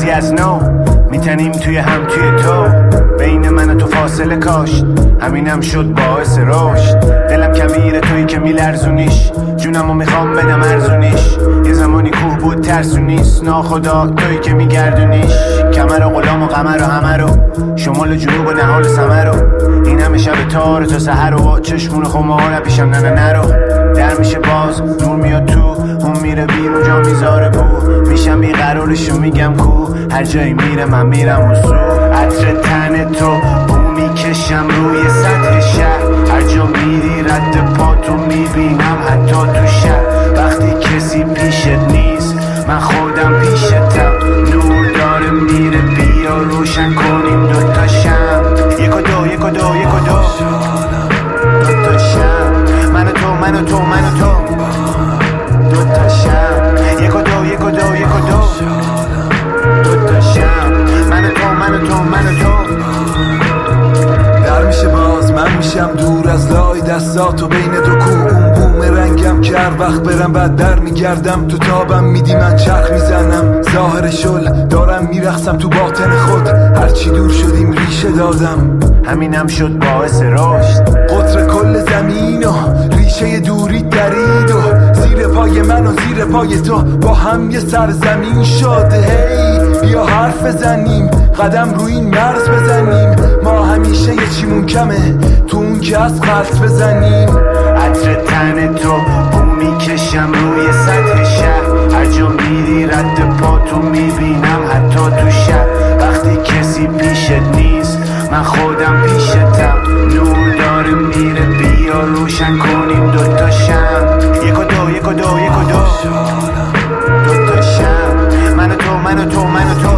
روزی از نو میتنیم توی هم توی تو، بین من و تو فاصله کاشت، همینم شد باعث رشد. دلم کمیر تویی که میلرزونیش، جونمو میخوام بدم ارزونیش. یه زمانی کوه بود ترسونیست، ناخدا تویی که میگردونیش. کمر و غلام و قمر و همه رو، شمال و جنوب و نهال سمر رو، این همه شب تار تا سحر و چشمون خمار پیشم نه نرو. در میشه باز نور میاد تو، اون میره بیرون جا میذاره بو، میشم بیقرارشو میگم کو، هر جایی میره من میرم و سو. عطر تن تو بو میکشم روی سطح شهر، هر جا میری رد پا تو میبینم حتی تو شهر. وقتی کسی پیشت نیست من خودم پیشتم، نور داره میره بیا روشن کنیم دوتا شم. یک و دو یک و دو یک و دو دوتا شم، من و تو من و تو من و تو دوتا شم. یک و دو یک و دو یک و دو دوتا شم، من و تو من و تو من و تو. در میشه باز من میشم دور از لای دستاتو بین دو کو، اون بوم رنگم که هر وقت برم بعد در میگردم، تو تابم میدی من چرخ میزنم، ظاهر شل دارم میرخصم تو باطن خود، هرچی دور شدیم ریشه دادم، همینم شد باعث رشد. قطر کل زمین و ریشه دوری درید و زیر پای من و زیر پای تو با هم یه سرزمین شد. هی بیا حرف بزنیم، قدم روی این مرز بزنیم، ما همیشه یه چیمون کمه تو اون که از خلط بزنیم. عطر تن تو بو میکشم روی سطح شهر، هر جا میری رد پا تو میبینم حتی تو شهر. وقتی کسی پیشت نیست من خودم پیشتم، نور داره میره بیا روشن کنیم دوتا شم. یک و دو یک و دو یک و دو دوتا شم، من و تو من و تو من و تو